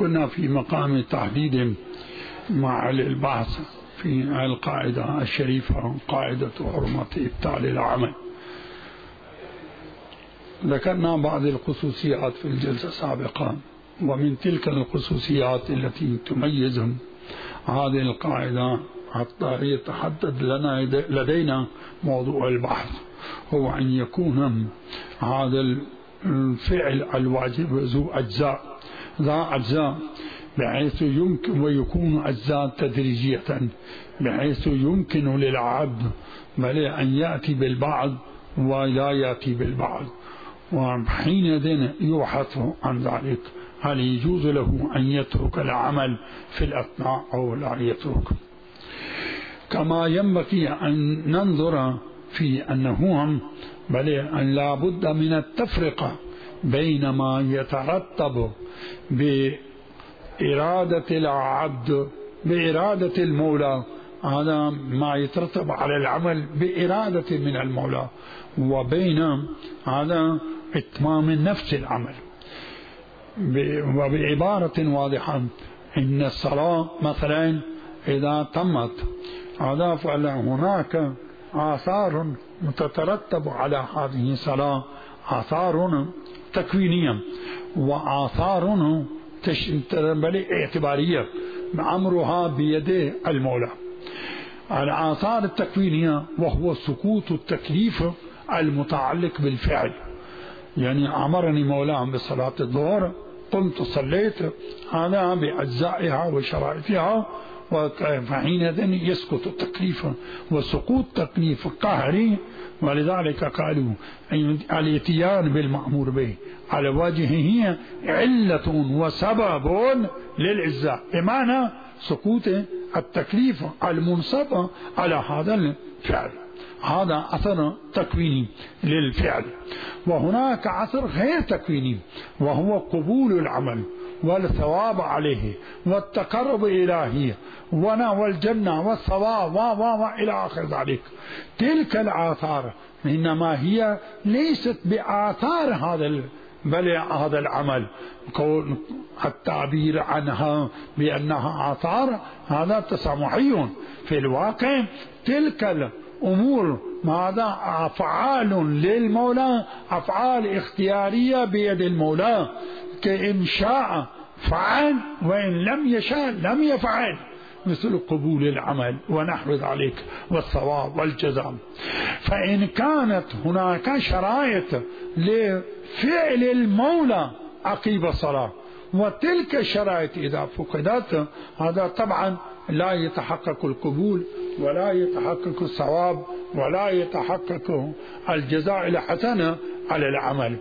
كنا في مقام تحديد مع البحث في القاعدة الشريفة، قاعدة حرمة إبطال العمل. ذكرنا بعض الخصوصيات في الجلسة السابقة، ومن تلك الخصوصيات التي تميز هذه القاعدة حتى يتحدد لدينا موضوع البحث هو أن يكون هذا الفعل الواجب ذو أجزاء بحيث يمكن، ويكون أجزاء تدريجية بحيث يمكن للعبد بل أن يأتي بالبعض ولا يأتي بالبعض، وحينئذ يبحث عن ذلك هل يجوز له أن يترك العمل في الأثناء أو لا يترك. كما ينبغي أن ننظر في أنه بل أن لا بد من التفرقة بين ما يترتب بإرادة العبد بإرادة المولى، هذا ما يترتب على العمل بإرادة من المولى، وبين هذا إتمام نفس العمل. وبعبارة واضحة إن الصلاة مثلا إذا تمت هذا فهناك آثار تترتب على هذه الصلاة، آثار تكوينية وآثار اعتبارية أمرها بيد المولى. الآثار التكوينية وهو سقوط التكليف المتعلق بالفعل، يعني أمرني مولاي بصلاة الظهر قمت صليت، هذا بأجزائها وشرائطها، فحينئذ يسقط التكليف، وسقوط تكليف قهري، ولذلك قالوا الاتيان بالمأمور به على وجهه علة وسبب للإجزاء، بمعنى سقوط التكليف المنصب على هذا الفعل. هذا أثر تكويني للفعل. وهناك أثر غير تكويني وهو قبول العمل والثواب عليه والتقرب إليه والجنة والثواب إلى آخر ذلك. تلك الآثار إنما هي ليست بآثار بل هذا العمل، التعبير عنها بأنها آثار هذا تسامحي. في الواقع تلك الأمور ماذا أفعال للمولى، أفعال اختيارية بيد المولى، كإن شاء فعل وإن لم يشاء لم يفعل، مثل قبول العمل ونحو ذلك والثواب والجزاء. فإن كانت هناك شرائط لفعل المولى عقب الصلاة، وتلك الشرائط إذا فقدت هذا طبعا لا يتحقق القبول ولا يتحقق الثواب ولا يتحقق الجزاء الحسن على العمل.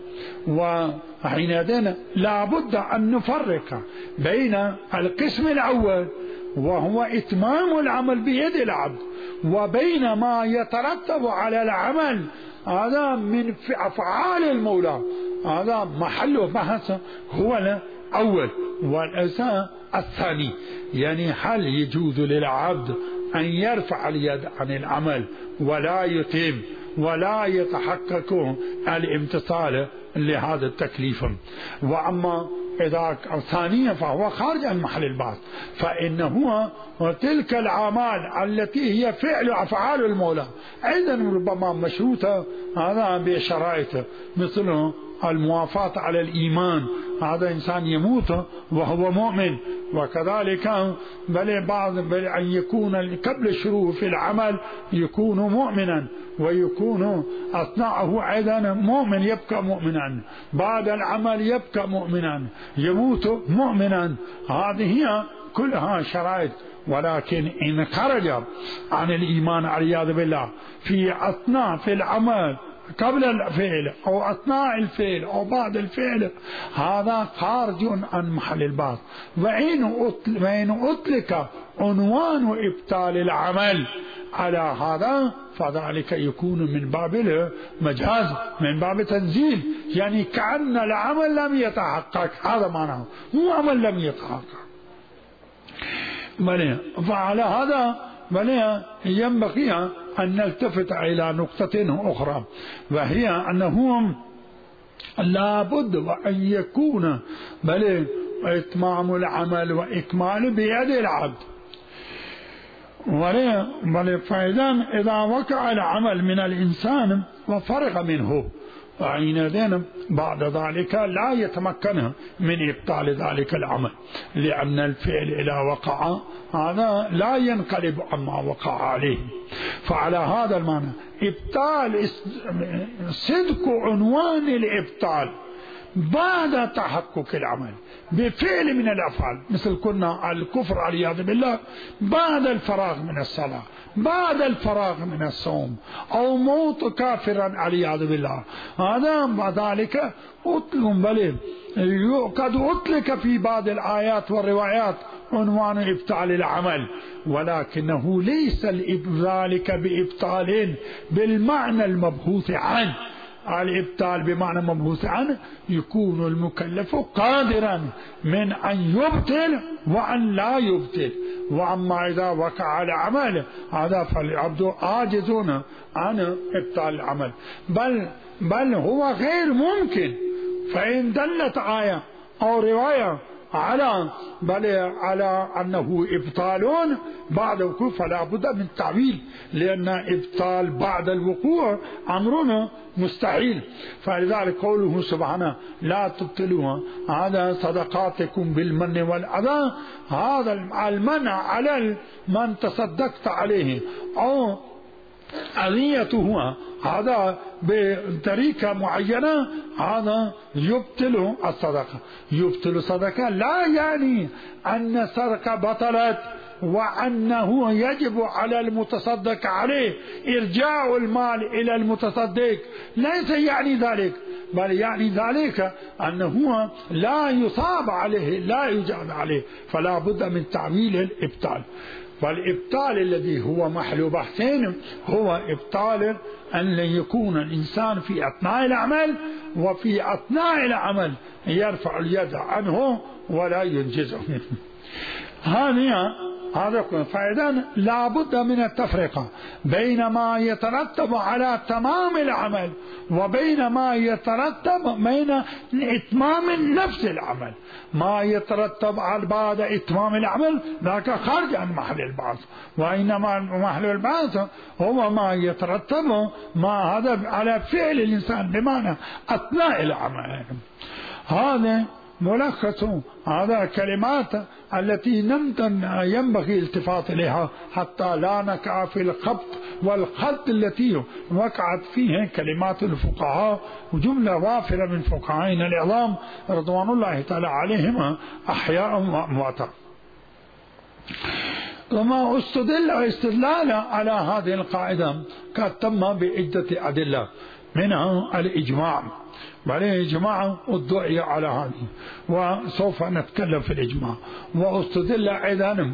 وحينئذ لا بد أن نفرق بين القسم الأول وهو إتمام العمل بيد العبد، وبين ما يترتب على العمل هذا من أفعال المولى، هذا محل بحث هو الأول. والأساس الثاني يعني هل يجوز للعبد أن يرفع اليد عن العمل ولا يتم ولا يتحقق الامتثال لهذا التكليف. وأما إذا ثانيا فهو خارج عن محل البحث، فإنه تلك الأعمال التي هي فعل أفعال المولى أيضا ربما مشروطة هذا بشرائط، مثل الموافاة على الإيمان، هذا إنسان يموت وهو مؤمن، وكذلك بل أن يكون قبل الشروع في العمل يكون مؤمنا، ويكون أثناءه أيضا مؤمن يبقى مؤمنا، بعد العمل يبقى مؤمنا، يموت مؤمنا. هذه كلها شرائط. ولكن إن خرج عن الإيمان والعياذ بالله في أثناء في العمل قبل الفعل أو أثناء الفعل أو بعد الفعل، هذا خارج عن محل البحث. وإن أطلق عنوان إبطال العمل على هذا فذلك يكون من باب المجاز، من باب تنزيل، يعني كأن العمل لم يتحقق، هذا معناه مو عمل لم يتحقق. فعلى هذا ينبغي أن نلتفت إلى نقطة أخرى، وهي أنه لا بد وأن يكون إتمام العمل وإكماله بيد العبد. فإذا إذا وقع العمل من الإنسان وفرغ منه حينئذ بعد ذلك لا يتمكن من إبطال ذلك العمل، لأن الفعل إذا وقع هذا لا ينقلب عما وقع عليه. فعلى هذا المعنى إبطال صدق عنوان الإبطال بعد تحقق العمل بفعل من الأفعال، مثل كنا الكفر والعياذ بالله بعد الفراغ من الصلاة، بعد الفراغ من الصوم، أو موت كافرا والعياذ بالله. هذا ذلك بل قد أطلق في بعض الآيات والروايات عنوان إبطال العمل، ولكنه ليس ذلك بإبطال بالمعنى المبحوث عنه. الإبطال بمعنى مبحوث عنه يكون المكلف قادرا من أن يبطل وأن لا يبطل، وأما إذا وقع العمل هذا فالعبد عاجزون عن إبطال العمل، بل هو غير ممكن. فإن دلت آية أو رواية على أنه إبطال بعد الوقوع فلا بد من تعويل، لأن إبطال بعد الوقوع أمرنا مستحيل. فلذلك قوله سبحانه لا تبطلوها هذا صدقاتكم بالمن والأذى، هذا المنع على من تصدقت عليه أو أذيته هذا بطريقة معينة هذا يبطل الصدقة. يبطل الصدقة لا يعني أن الصدقة بطلت وأنه يجب على المتصدق عليه إرجاع المال إلى المتصدق، ليس يعني ذلك، بل يعني ذلك أنه لا يصاب عليه، لا يجاب عليه، فلا بد من تعويل الإبطال. والإبطال الذي هو محل بحثين هو إبطال أن يكون الإنسان في أثناء العمل وفي أثناء العمل يرفع اليد عنه ولا ينجزه. هذا فإذا لا بد من التفرقة بين ما يترتب على تمام العمل وبين ما يترتب بين إتمام نفس العمل. ما يترتب على بعد إتمام العمل ذاك خارج عن محل البعث، وإنما محل البعث هو ما يترتب ما هذا على فعل الإنسان بمعنى أثناء العمل. هذا ملخص هذا كلمات التي ينبغي الالتفات إليها حتى لا نقع في الخبط والخلط التي وقعت فيه كلمات الفقهاء، وجملة وافرة من فقهائنا العظام رضوان الله تعالى عليهم أحياء وأمواتا. وما استدلال على هذه القاعدة قد تم بعدة أدلة، منها الإجماع، بعدين إجماع الدعية على هذه وسوف نتكلم في الإجماع. واستدل أيضا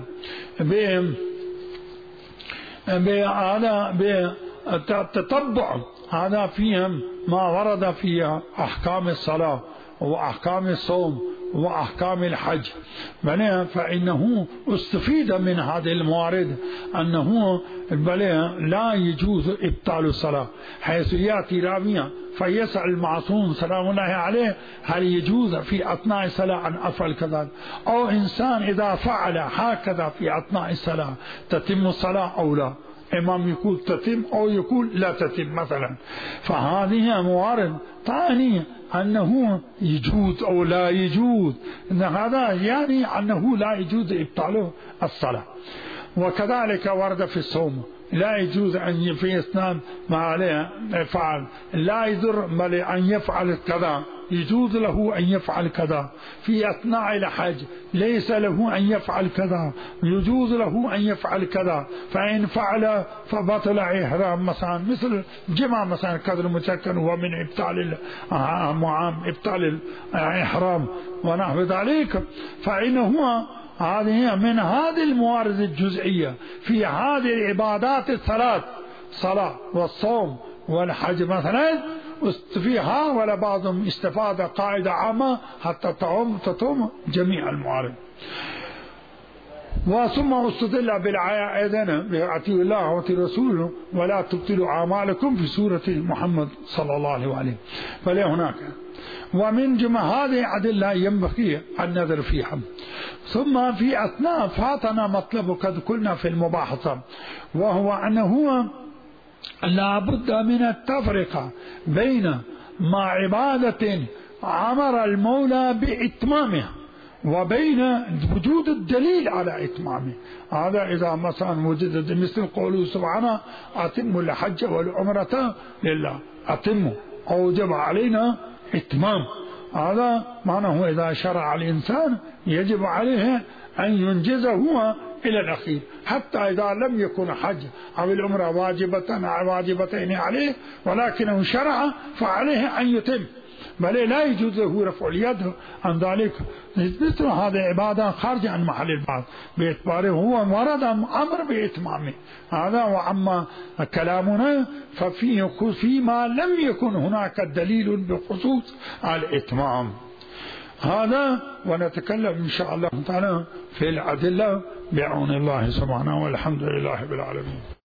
بالتتبع هذا فيهم ما ورد في أحكام الصلاة وأحكام الصوم وأحكام الحج، فإنه استفيد من هذه الموارد أنه لا يجوز إبطال الصلاة، حيث يأتي راميا فيسأل المعصوم سلام الله عليه هل يجوز في أثناء الصلاة أن أفعل كذا، أو إنسان إذا فعل هكذا في أثناء الصلاة تتم الصلاة أو لا، إمام يقول تتم أو يقول لا تتم مثلا. فهذه موارد تعني أنه يجوز أو لا يجوز، إن هذا يعني أنه لا يجوز إبطال الصلاة. وكذلك ورد في الصوم لا يجوز أن في إثنان ما عليه يفعل، لا يضر بل أن يفعل كذا، يجوز له أن يفعل كذا. في أثناء الحج ليس له أن يفعل كذا، يجوز له أن يفعل كذا، فإن فعل فبطل إحرام مثلا، مثل جمع مثلا قدر متكن هو من إبطال إبطال الإحرام ونحو ذلك. فإنه هذه من هذه الموارد الجزئية في هذه العبادات الثلاث، صلاة والصوم والحج مثلا، فيها ولا بعضهم استفاد قاعدة عامة حتى تتم جميع الموارد. وثم استدل بالآية أيضا بأطيعوا الله وأطيعوا رسوله ولا تبطلوا أعمالكم في سورة محمد صلى الله عليه وسلم. فلهناك ومن جمع هذه أدلة ينبغي النظر فيها. ثم في أثناء فاتنا مطلب قد قلنا في المباحثة، وهو أنه لا بد من التفرقة بين ما عبادة أمر المولى بإتمامها وبين وجود الدليل على إتمامه. هذا إذا مثلا وجد مثل قوله سبحانه أتموا الحج والعمرة لله، أتموا أوجب علينا إتمام. هذا معناه إذا شرع الإنسان يجب عليه أن ينجزه هو إلى الأخير، حتى إذا لم يكن حج أو العمرة واجبتين عليه ولكنه شرع فعليه أن يتم، بل لا يجوز له رفع اليد عن ذلك. مثل هذه عبادة خارج عن محل البعض باعتباره هو ورد أمر بإتمامه. هذا. وأما كلامنا فيما لم يكن هناك دليل بخصوص الإتمام. هذا ونتكلم إن شاء الله تعالى في الأدلة بعون الله سبحانه، والحمد لله بالعالمين.